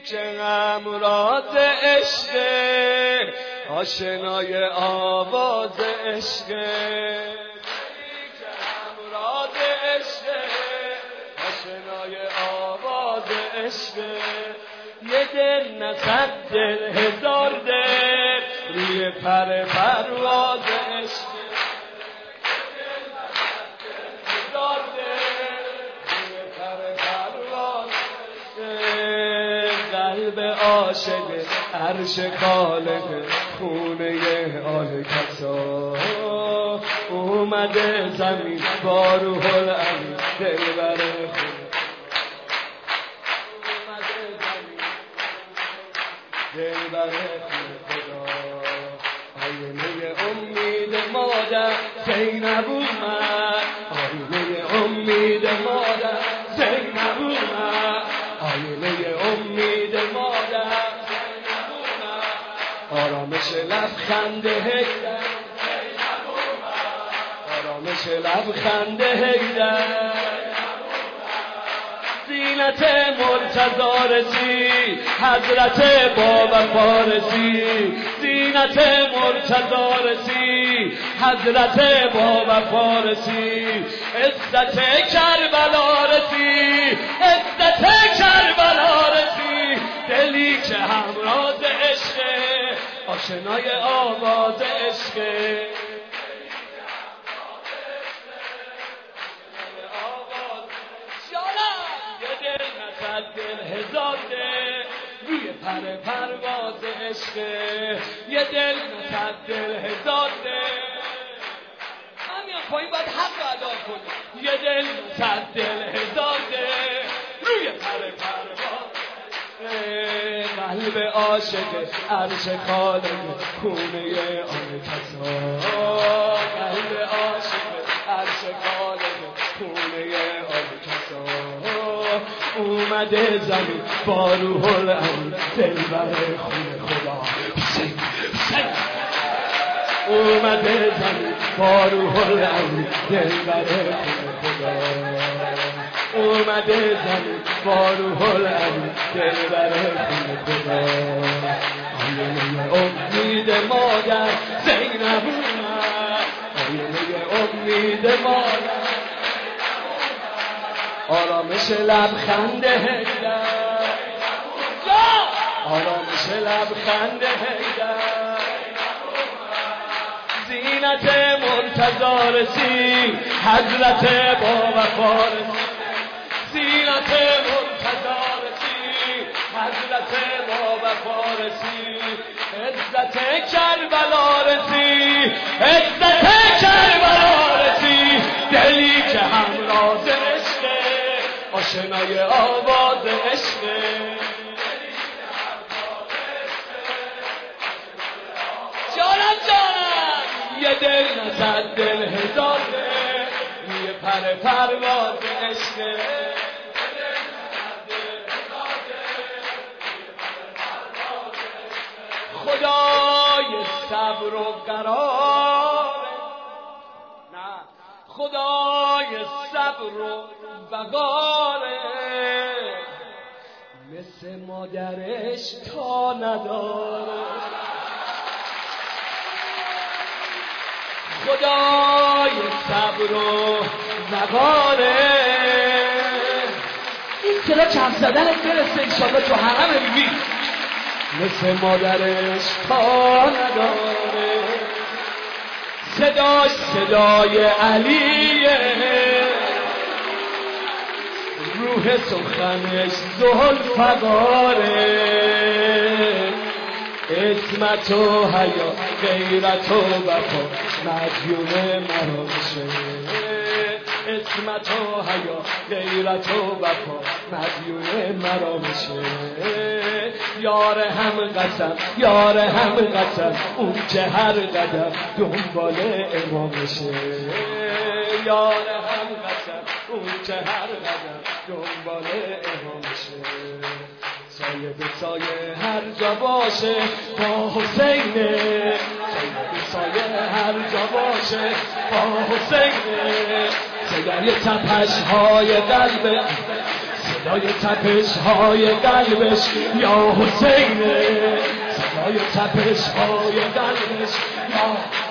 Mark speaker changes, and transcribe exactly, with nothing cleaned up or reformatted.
Speaker 1: که امراض عشق، آشنای آواز عشق، دلی که امراض عشق، آشنای آواز عشق. یه دل نه صد دل هزار دل روی پر پرواز عشق، هزار دل روی پر پرواز عشق. قلب عاشق عرش خالق، خونه آل کسا اومده زمین با روح الامین، دلبر خود دلبر خدا. آینه امید مادر زینب اومد، آینه امید مادر زینب اومد، آینه امید مادر زینب اومد. آرامش لبخند حیدر زینب اومد، آرامش لبخند حیدر. زینت مرتضی رسید، حضرت بابا فارسی. زینت مرتضی رسید، حضرت بابا فارسی. عزت کربلا رسید، عزت کربلا رسید. دلی که همراز عشق، آشنای آواز عشق. دل هزار دل روی پر پرواز عشق، یه دل نصد دل هزار دل. من میام پایین باید حق ادا کنیم. یه دل نصد دل هزار دل روی پر پرواز. قلب عاشق عرش خالق، خونه آن کسا. قلب عاشق عرش خالق، خونه آن کسا. اومده زمین با روح الامین، دلبر خون خدا. حسین حسین اومده زمین با روح الامین، دلبر خون خدا. اومده زمین با روح الامین، دلبر خون خدا. آینه امید مادر زینب اومد، آینه امید مادر. آرامش لبخند حیدر، آرامش لبخند حیدر. زینت مرتضی رسید، حضرت بابا فارسی. زینت مرتضی رسید، حضرت بابا فارسی. عزت کربلا رسید، عزت کربلا رسید. دلی که همراز عشق، آشنای آواز عشق. جانم جانم یه دل نصد دل هزار دل روی پر پرواز عشق. خدای صبر و قرار، نه خدای صبر و وقاره، مثل مادرش تا نداره. خدای صبر و وقاره. این کلا کم زدنت برسه انشالله تو حرم بیبی. مثل مادرش تا نداره. صداش صدای علیه، روح سخنش ذوالفقاره. عصمت و حیا غیرت و وفا مدیون مرا میشه. عصمت و حیا غیرت و وفا مدیون مرا میشه. یار هم قسم یار هم قسم، اون که هر قدم دنبال امامشه. یار هم قسم اون که هر قدم دنبال امامشه. سایه به سایه هر جا باشه با حسینه. سایه به سایه هر جا باشه با حسینه. صدای تپش های قلب، صدای تپش های قلبش یا حسینه، صدای تپش های قلبش یا